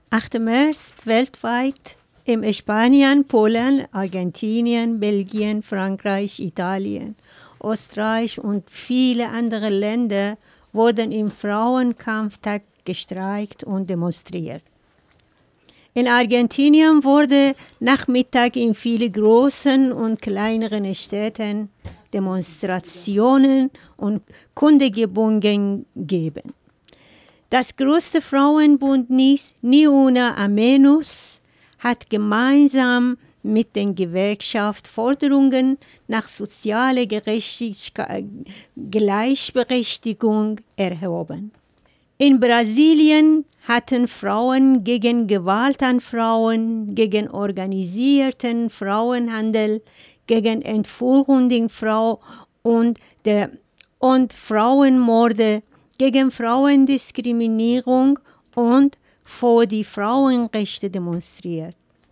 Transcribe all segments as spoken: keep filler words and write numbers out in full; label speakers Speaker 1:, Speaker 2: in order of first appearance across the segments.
Speaker 1: achter März weltweit in Spanien, Polen, Argentinien, Belgien, Frankreich, Italien, Österreich und viele andere Länder wurden im Frauenkampftag gestreikt und demonstriert. In Argentinien wurde Nachmittag in vielen großen und kleineren Städten Demonstrationen und Kundgebungen gegeben. Das größte Frauenbündnis Ni Una Menos hat gemeinsam mit den Gewerkschaften Forderungen nach sozialer Gerechtigkeit, Gleichberechtigung erhoben. In Brasilien hatten Frauen gegen Gewalt an Frauen, gegen organisierten Frauenhandel, gegen Entführung der Frau und, der, und Frauenmorde, gegen Frauendiskriminierung und für die Frauenrechte demonstriert.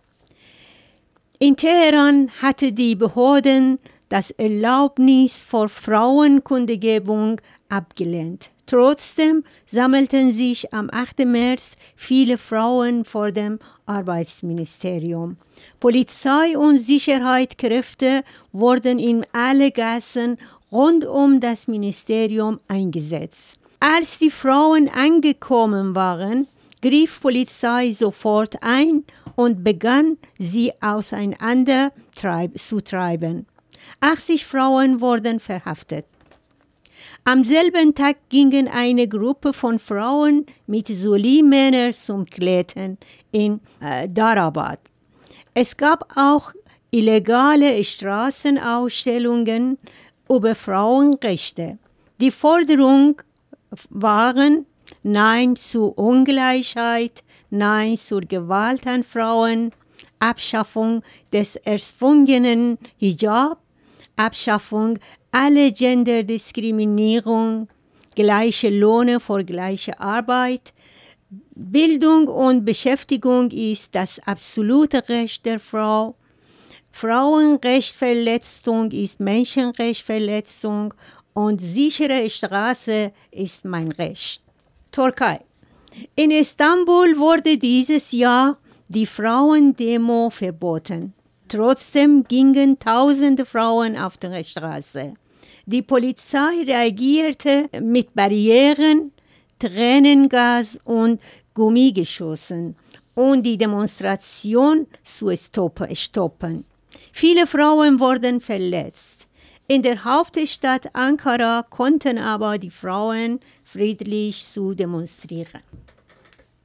Speaker 1: In Teheran hatte die Behörden das Erlaubnis für Frauenkundgebung abgelehnt. Trotzdem sammelten sich am achten März viele Frauen vor dem Arbeitsministerium. Polizei und Sicherheitskräfte wurden in alle Gassen rund um das Ministerium eingesetzt. Als die Frauen angekommen waren, griff Polizei sofort ein und begann, sie auseinander treib- zu treiben. achtzig Frauen wurden verhaftet. Am selben Tag gingen eine Gruppe von Frauen mit Soli-Männern zum Klettern in äh, Dharabad. Es gab auch illegale Straßenausstellungen über Frauenrechte. Die Forderungen waren Nein zur Ungleichheit, Nein zur Gewalt an Frauen, Abschaffung des erzwungenen Hijab, Abschaffung aller Genderdiskriminierung, gleiche Löhne für gleiche Arbeit. Bildung und Beschäftigung ist das absolute Recht der Frau. Frauenrechtsverletzung ist Menschenrechtsverletzung und sichere Straße ist mein Recht. Türkei. In Istanbul wurde dieses Jahr die Frauendemo verboten. Trotzdem gingen tausende Frauen auf die Straße. Die Polizei reagierte mit Barrieren, Tränengas und Gummigeschossen, um die Demonstration zu stoppen. Viele Frauen wurden verletzt. In der Hauptstadt Ankara konnten aber die Frauen friedlich zu demonstrieren.